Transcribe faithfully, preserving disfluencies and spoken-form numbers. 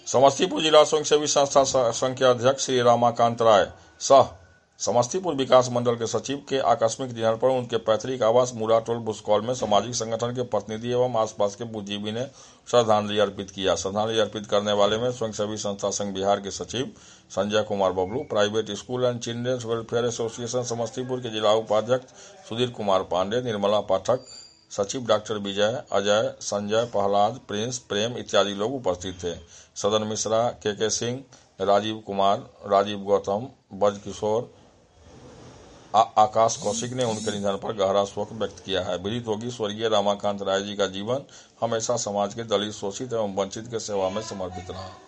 समस्तीपुर जिला स्वयंसेवी संस्था संघ के अध्यक्ष श्री रामाकांत राय सह समस्तीपुर विकास मंडल के सचिव के आकस्मिक निधन पर उनके पैतृक आवास मूरा टोल बुस्कौल में सामाजिक संगठन के प्रतिनिधि एवं आसपास के बुद्धिजीवी ने श्रद्धांजलि अर्पित किया। श्रद्धांजलि अर्पित करने वाले में स्वयंसेवी संस्था संघ बिहार के सचिव Sanjay Kumar Bablu, private school and children's welfare association Samastipur के जिला उपाध्यक्ष सुधीर कुमार पांडे, निर्मला पाठक, सचिव डॉक्टर विजय, अजय, संजय, प्रहलाद, प्रिंस, प्रेम इत्यादि लोग उपस्थित थे। सदन मिश्रा, के के सिंह, राजीव कुमार, राजीव गौतम, बज किशोर, आकाश कौशिक ने उनके निधन पर गहरा शोक व्यक्त किया है। विदित होगी स्वर्गीय रामाकांत राय जी का जीवन हमेशा समाज के दलित, शोषित एवं वंचित के सेवा में समर्पित रहा।